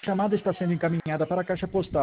chamada está sendo encaminhada para a caixa postal